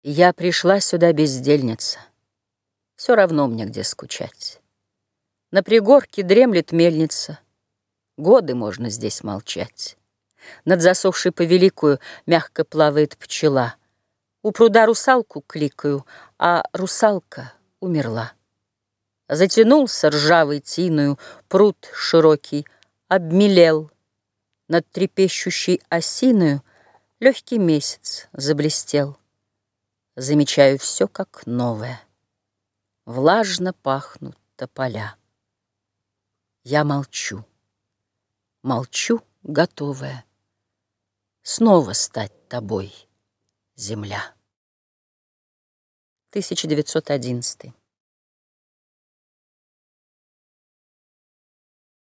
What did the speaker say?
Я пришла сюда бездельница, все равно мне где скучать. На пригорке дремлет мельница, годы можно здесь молчать. Над засохшей повеликую мягко плавает пчела. У пруда русалку кликаю, а русалка умерла. Затянулся ржавой тиною пруд широкий, обмелел. Над трепещущей осиною легкий месяц заблестел. Замечаю все как новое. Влажно пахнут тополя. Я молчу, молчу, готовая снова стать тобой, земля. 1911